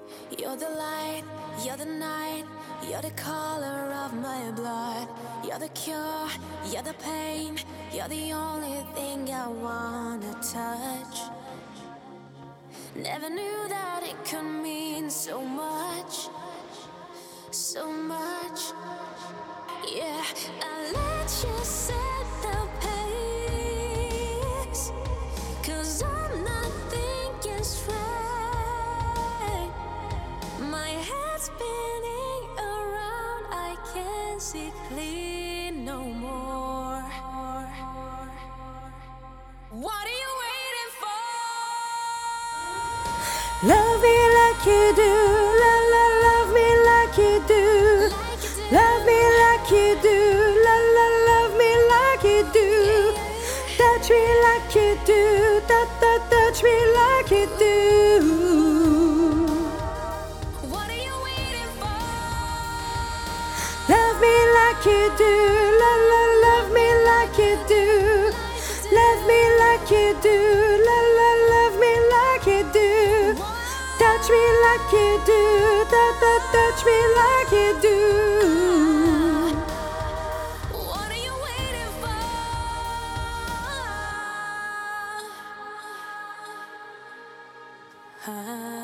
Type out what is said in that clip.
You're the light, you're the night, you're the color of my blood. You're the cure, you're the pain, you're the only thing I wanna touch. Never knew that it could mean so much, so much. Yeah, I let you set the pace, 'cause I'm not thinking straight. My head's spinning around, I can't see clear no more. What are you waiting for? Love me like you do, love me like you do. Love me like you do, love me like you do. Touch me like you do, touch me like you do. What are you waiting for? Love me like you do, love me like you do. Love me like you do, love me like you do. Touch me like you do, touch me like you do. What are you waiting for?